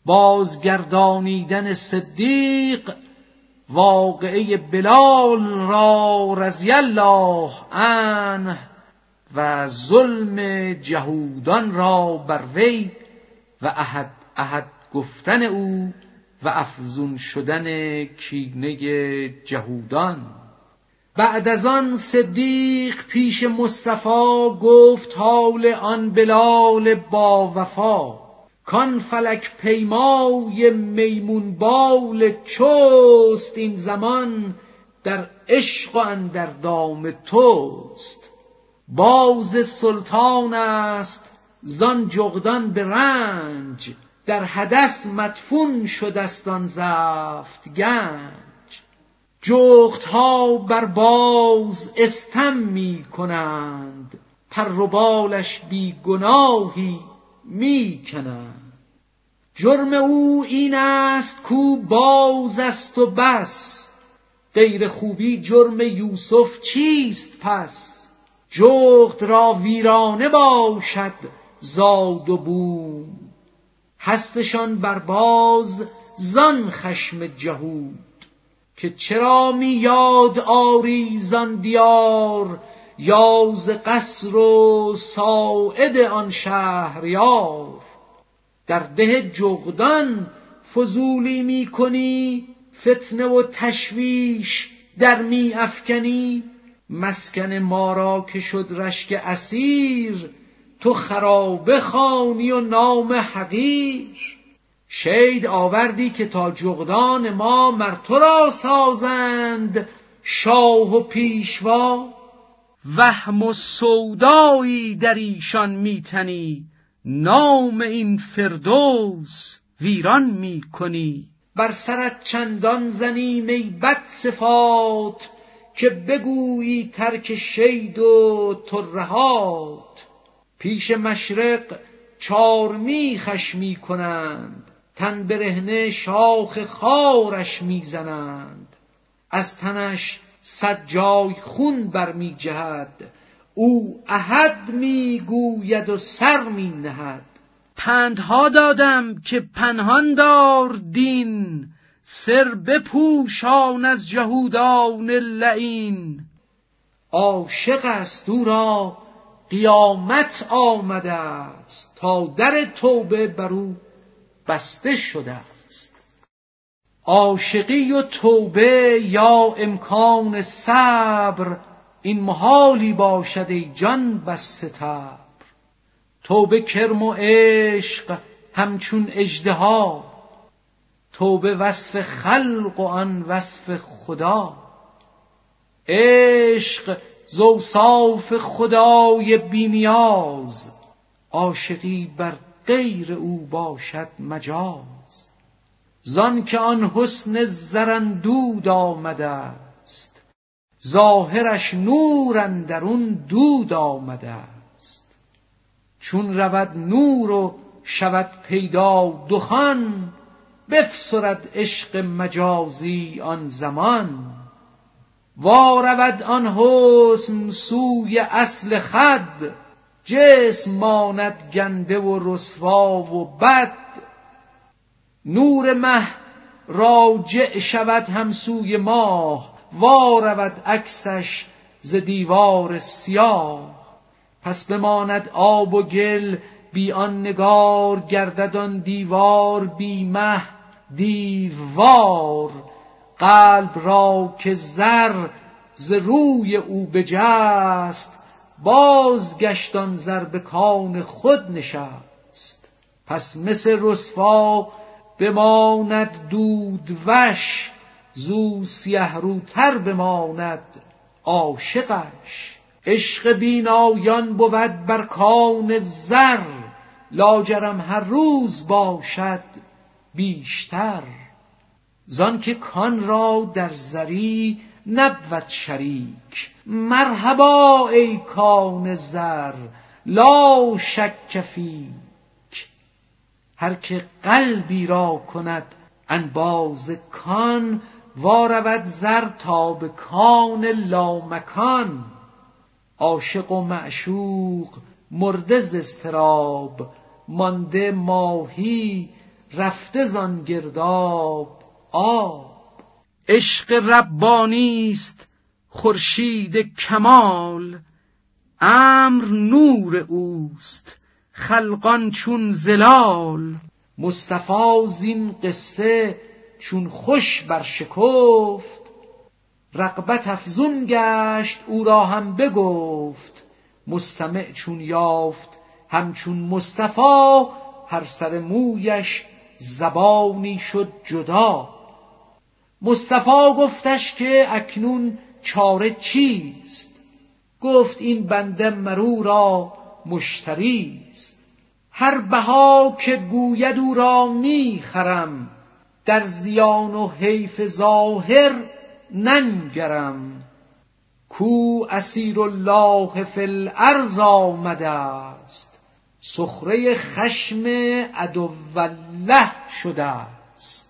بازگردانیدن صدیق واقعه بلال را رضی الله عنه و ظلم جهودان را بر وی و احد احد گفتن او و افزون شدن کینه جهودان. بعد از آن صدیق پیش مصطفی گفت حال آن بلال با وفا، کان فلک پیمای میمون بال چست، این زمان در عشق و اندر دام توست. باز سلطان است زان جغدان به رنج، در حدث مدفون شدست آن زفت گنج. جغدها بر باز استم می کنند، پر و بالش بی گناهی می کنند. جرم او این است کو باز است و بس، غیر خوبی جرم یوسف چیست پس؟ جغد را ویرانه باشد زاد و بوم، هستشان بر باز زان خشم جهود. که چرا می یاد آری زان دیار، یا ز قصر و ساعد آن شهریار. در ده جغدان فضولی می کنی، فتنه و تشویش در می افکنی. مسکن ما را که شد رشک اسیر، تو خرابه خوانی و نام حقیر. شید آوردی که تا جغدان ما مر تو را سازند شاه و پیشوا. وهم و سودایی در ایشان میتنی، نام این فردوس ویران میکنی. بر سرت چندان زنیم ای بد صفات، که بگویی ترک شید و ترهات. پیش مشرق چارمیخش می کنند، تن برهنه شاخ خارش می زنند. از تنش 100 جای خون برمی جهد، او احد می گوید و سر می نهد. پندها دادم که پنهان دار دین، سر بپوشان از جهودان لعین. عاشق است او را قیامت آمده است، تا در توبه بر او بسته شده است. عاشقی و توبه یا امکان صبر، این محالی باشد ای جان بس ستبر. توبه کرم و عشق همچون اژدها، توبه وصف خلق و آن وصف خدا. عشق ز اوصاف خدای بی نیاز، عاشقی بر غیر او باشد مجاز. زان که آن حسن زراندود آمده است، ظاهرش نور اندرون دود آمده است. چون رود نور و شود پیدا دخان، بفسرد عشق مجازی آن زمان. وارود آن حسن سوی اصل خود، جسم ماند گنده و رسوا و بد. نور مه راجع شود هم سوی ماه، وارود عکسش ز دیوار سیاه. پس بماند آب و گل بی آن نگار، گردد آن دیوار بی مه دیوار. قلب را که زر ز روی او بجست، بازگشت آن زر به کان خود نشست. پس مثل رسوا بماند دود وش، زو سیه روتر بماند عاشقش. عشق بینایان بود بر کان زر، لاجرم هر روز باشد بیشتر. زان که کان را در زری نبود شریک، مرحبا ای کان زر لا شک فیک. هر که قلبی را کند انباز کان، وارود زر تا به کان لامکان. عاشق و معشوق مرده ز اضطراب، مانده ماهی رفته زان گرداب آب. عشق ربانی است خورشید کمال، امر نور اوست خلقان چون زلال. مصطفی زین قصه چون خوش برشکفت، رغبت افزون گشت او را هم بگفت. مستمع چون یافت همچون مصطفی، هر سر مویش زبانی شد جدا. مصطفی گفتش که اکنون چاره چیست؟ گفت این بنده مرو را مشتریست. هر بها که گوید او را می خرم، در زیان و حیف ظاهر ننگرم. کو اسیر الله فی الارض آمده است، سخره خشم عدو الله شده است.